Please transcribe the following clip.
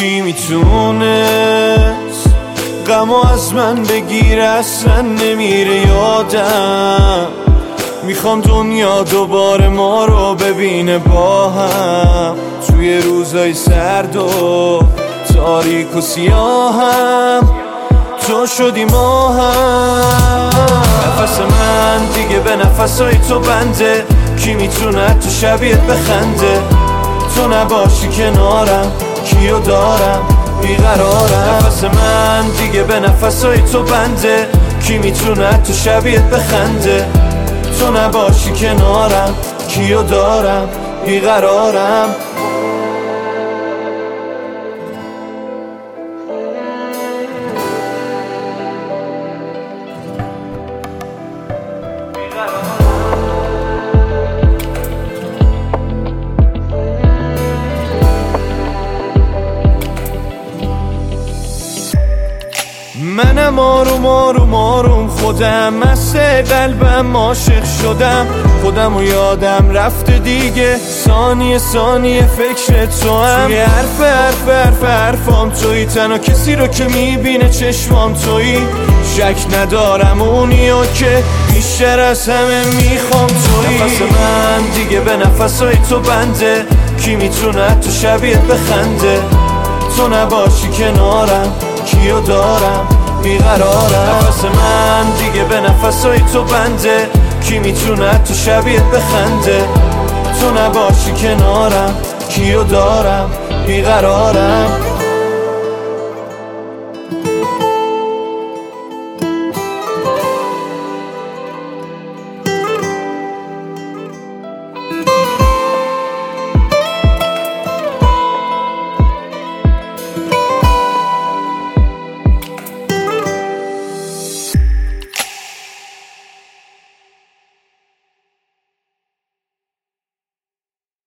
کی میتونست غمو از من بگیره؟ اصلا نمیره یادم. میخوام دنیا دوباره ما رو ببینه با هم، توی روزای سرد و تاریک و سیاهم تو شدی ما هم. نفس من دیگه به نفسای تو بنده، کی میتونه تو شبیهت بخنده؟ تو نباشی کنارم کیو دارم بیقرارم. نفس من دیگه به نفسای تو بنده، کی میتونه تو شبیهت بخنده؟ تو نباشی کنارم کیو دارم بیقرارم. منم آروم خودم مست قلبم عاشق شدم، خودم و یادم رفته دیگه، ثانیه فکر تو هم. توی حرفام توی، تنها کسی رو که میبینه چشمام توی. شک ندارم اونیو که بیشتر از همه میخوام توی. نفس من دیگه به نفسای تو بنده، کی میتونه تو شبیهت بخنده؟ تو نباشی کنارم کیو دارم بیقرارم. نفس من دیگه به نفسای تو بنده، کی میتونه تو شبیهت بخنده؟ تو نباشی کنارم کیو دارم بیقرارم.